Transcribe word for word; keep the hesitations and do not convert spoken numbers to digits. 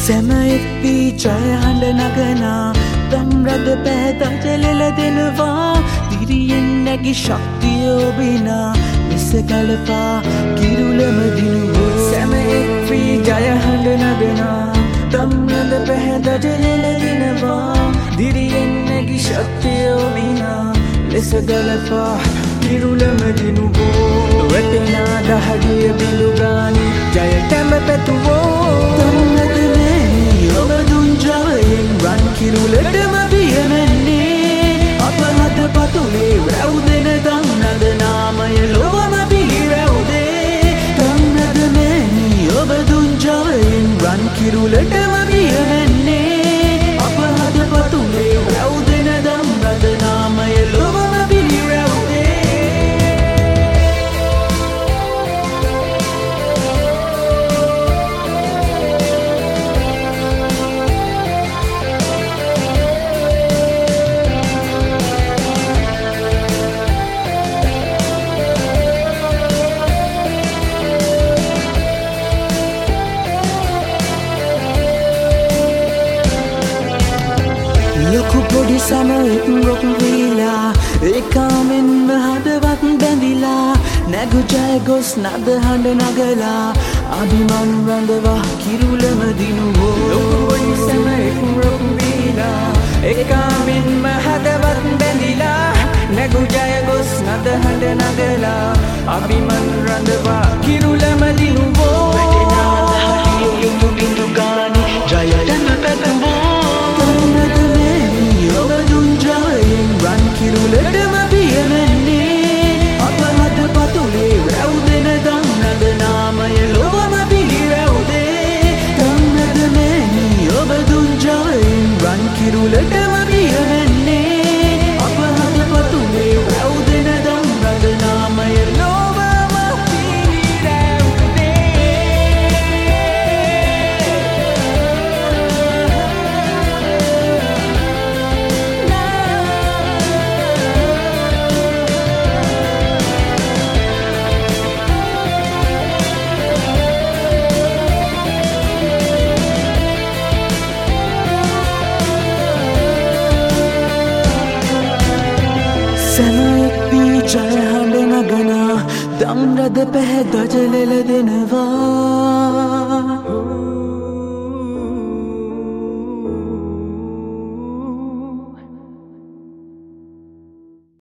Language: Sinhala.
සැමයෙක් වී ජය හඬ නගනා දම්රද පැහැත ජලෙල දෙනවා දිරියෙන් නැගි ශක්තිය ඔබිනා ලෙස ගලපා කිරුළම දිනුවෝ සැමයෙක් වී ජය හඬ නගනා දම්රද පැහැත ජලෙල දෙනවා දිරියෙන් නැගි ශක්තිය ඔබිනා ලෙස ගලපා කිරුළම දිනුවෝ වැටෙනා දහඩිය බිඳුගානි ජයටම පැතුවෝ දම්රද මෑණි ඔබ දුන් ජවයෙන් රන් කිරුළටම පියමැන්නේ අප හද පතුලේ වැව්දෙන දම්නද නාමය ලොවම පිළිරැව්දේ දම්රද මෑණි ඔබ දුන් ජවයෙන් රන් කිරුළටම පියමැන්නේ අප හද පතුලේ වැව්දෙන දම්නද නාමය ලොවම ලොකු පොඩි සමයෙක් රොක් වීලා ඒකාමෙන්ම හදවත් බැඳිලා නැගු ජය ගොස් නද හඬ නගලා අභිමන් රඳවා කිරුළම දිනුවෝ ලොකු පොඩි සමයෙක් රොක් වීලා ඒකාමෙන්ම හදවත් බැඳිලා නැගු ජය ගොස් නද හඬ නගලා අභිමන් රඳවා කිරුළම දිනුවෝ වැටෙනා දහඩිය බිඳු බිඳු ගානි ජයටම පැතුවෝ රන් කිරුළටම පියමැන්නේ අප හද පතුලේ වැව්දෙන දම්නද නාමය ලොවම පිළිරැව්දේ දම්නද මෑණි ඔබ දුන් ජවයෙන් රන් කිරුළටම පියමැන්නේ අප හද පතුලේ වැව්දෙන දම්නද නාමය ලොවම සැමයෙක් වී ජය හඬ නගනා දම්රද පැහැත ජලෙල දෙනවා